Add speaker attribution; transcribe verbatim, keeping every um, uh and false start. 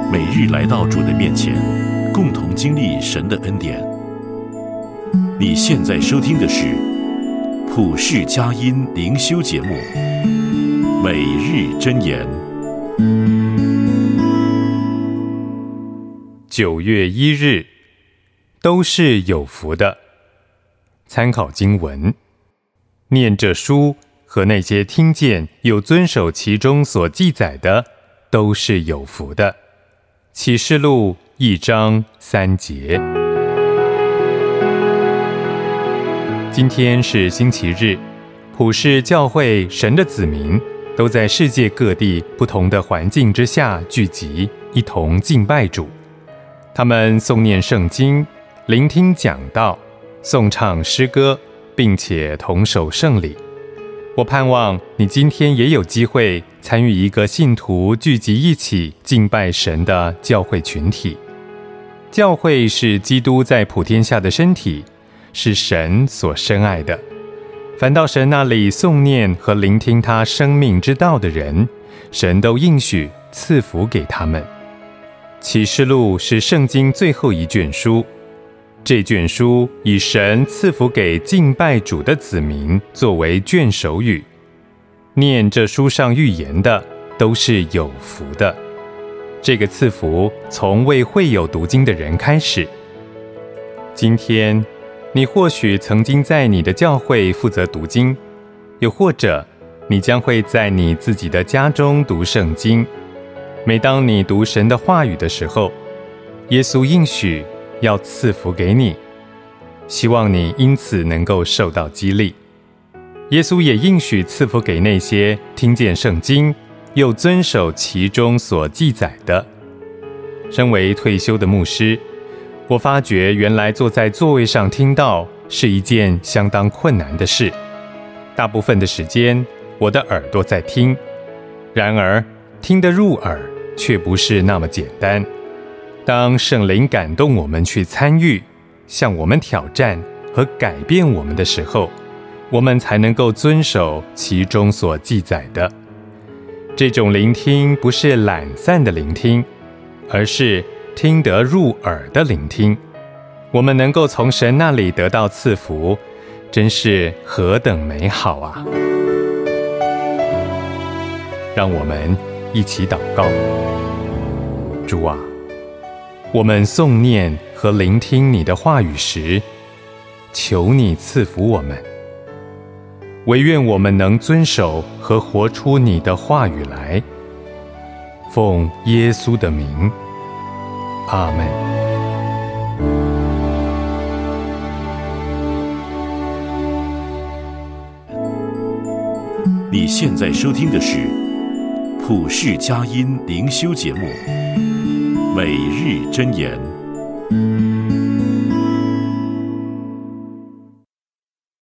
Speaker 1: 每日来到主的面前，共同经历神的恩典。你现在收听的是普世佳音灵修节目《每日箴言》。
Speaker 2: 九月一日，都是有福的。参考经文：念这书和那些听见又遵守其中所记载的，都是有福的。启示录一章三节。今天是星期日，普世教会神的子民都在世界各地不同的环境之下聚集，一同敬拜主。他们诵念圣经，聆听讲道，颂唱诗歌，并且同守圣礼。我盼望你今天也有机会参与一个信徒聚集一起敬拜神的教会群体。教会是基督在普天下的身体，是神所深爱的。凡到神那里诵念和聆听他生命之道的人，神都应许赐福给他们。启示录是圣经最后一卷书，这卷书以神赐福给敬拜主的子民作为卷首语。念这书上预言的，都是有福的。这个赐福从未会有读经的人开始。今天你或许曾经在你的教会负责读经，又或者你将会在你自己的家中读圣经。每当你读神的话语的时候，耶稣应许要赐福给你，希望你因此能够受到激励。耶稣也应许赐福给那些听见圣经又遵守其中所记载的。身为退休的牧师，我发觉原来坐在座位上听道是一件相当困难的事。大部分的时间，我的耳朵在听，然而听得入耳却不是那么简单。当圣灵感动我们去参与，向我们挑战和改变我们的时候，我们才能够遵守其中所记载的。这种聆听不是懒散的聆听，而是听得入耳的聆听。我们能够从神那里得到赐福，真是何等美好啊！让我们一起祷告。主啊，我们诵念和聆听你的话语时，求你赐福我们。惟愿我们能遵守和活出你的话语来。奉耶稣的名，阿们。
Speaker 1: 你现在收听的是普世佳音灵修节目《每日箴言》。